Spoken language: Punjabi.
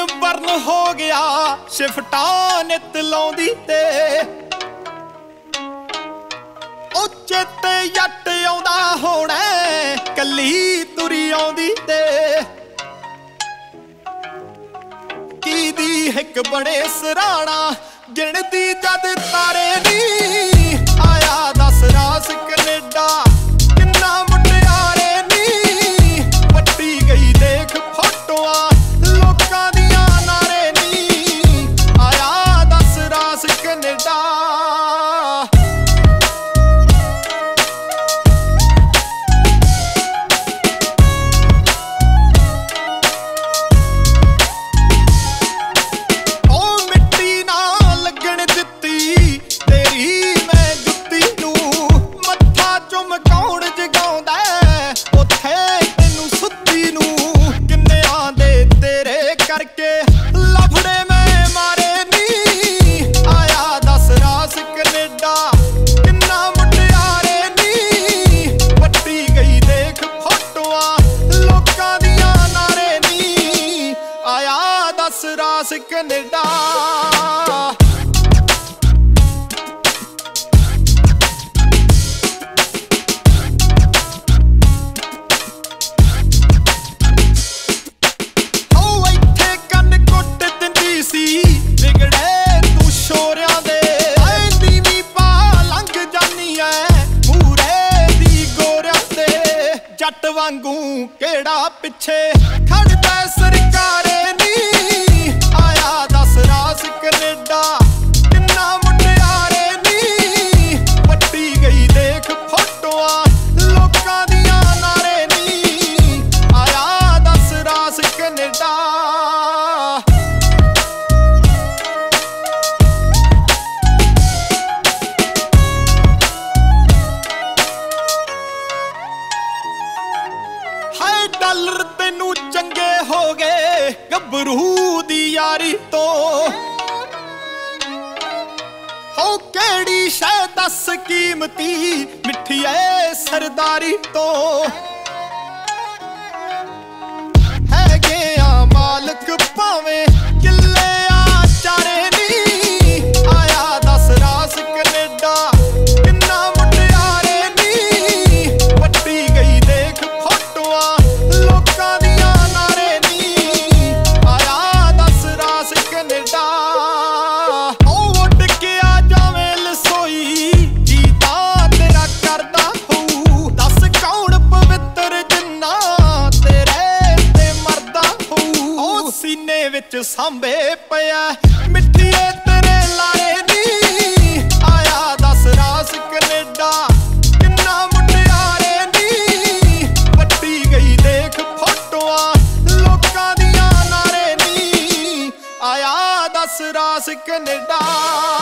ਬਰਨ ਹੋ ਗਿਆ ਸ਼ਿਫਟਾਂ ਨਿਤ ਲਾਉਂਦੀ ਤੇ ਉਹ ਚੇਤੇ ਜੱਟ ਆਉਂਦਾ ਹੋਣਾ ਕੱਲੀ ਤੁਰੀ ਆਉਂਦੀ ਤੇ ਕੀ ਦੀ ਹਿੱਕ ਬਣੇ ਸਰਾਣਾ ਗਿਣਦੀ ਜਦ ਤਾਰੇ ਨੀ ਆਇਆ ਦੱਸ ਰਾਸ ਕੈਨੇਡਾ ਕਿੰਨਾ ਮੁਟਿਆਰੇ ਨੀ ਪੱਟੀ ਗਈ ਦੇਖ ਫੋਟੋਆਂ ਲੋਕਾਂ ਦੀਆਂ ਨਾਰੇ ਨੀ ਆਇਆ ਦੱਸ ਰਾਸ ਕੈਨੇਡਾ ਰਾਸ ਕੈਨੇਡਾ ਉਹ ਇੱਥੇ ਕੰਨ ਕੁੱਟ ਦਿੰਦੀ ਸੀ ਵਿਗੜੇ ਤੂੰ ਸ਼ੋਰਿਆਂ ਦੇ ਐ ਨੀਵੀਂ ਪਾ ਲੰਘ ਜਾਨੀ ਐ ਮੂਰੇ ਦੀ ਗੋਰਿਆਂ ਤੇ ਜੱਟ ਵਾਂਗੂ ਕਿਹੜਾ ਪਿੱਛੇ ਖੜਦਾ ਸਰਕਾਰੇ ਕੈਨੇਡਾ ਕਿੰਨਾ ਮੁਟਿਆਰੇ ਨੀ ਪੱਟੀ ਗਈ ਦੇਖ ਫੋਟੋਆਂ ਲੋਕਾਂ ਦੀਆਂ ਨਾਰੇ ਨੀ ਆਇਆ ਦੱਸ ਰਾਸ ਕੈਨੇਡਾ ਹਾਏ ਡਾਲਰ ਤੈਨੂੰ ਚੰਗੇ ਹੋ ਗਏ ਗੱਭਰੂ ਦੀ ਯਾਰੀ ਤੋਂ ਹੋ ਕਿਹੜੀ ਸ਼ੈ ਦੱਸ ਕੀਮਤੀ ਮਿੱਠੀ ਐ ਸਰਦਾਰੀ ਤੋਂ ਹੈਗੇ ਆ ਮਾਲਕ ਭਾਵੇਂ ਕਿੱਲੇ ਆ ਚਾਰੇ ਨੀ ਆਇਆ ਦੱਸ ਰਾਸ ਕੈਨੇਡਾ ਕਿੰਨਾ ਮੁਟਿਆਰੇ ਨੀ ਪੱਟੀ ਗਈ ਦੇਖ ਫੋਟੋਆਂ ਲੋਕਾਂ ਦੀਆਂ ਨਾਰੇ ਨੀ ਆਇਆ ਦੱਸ ਰਾਸ ਕੈਨੇਡਾ ਵਿੱਚ ਸਾਂਭੇ ਪਿਆ ਮਿੱਠੀਏ ਤੇਰੇ ਲਾਰੇ ਨੀ ਆਇਆ ਦੱਸ ਰਾਸ ਕੈਨੇਡਾ ਕਿੰਨਾ ਮੁਟਿਆਰੇ ਨੀ ਪੱਟੀ ਗਈ ਦੇਖ ਫੋਟੋਆਂ ਲੋਕਾਂ ਦੀਆਂ ਨਾਰੇ ਨੀ ਆਇਆ ਦੱਸ ਰਾਸ ਕੈਨੇਡਾ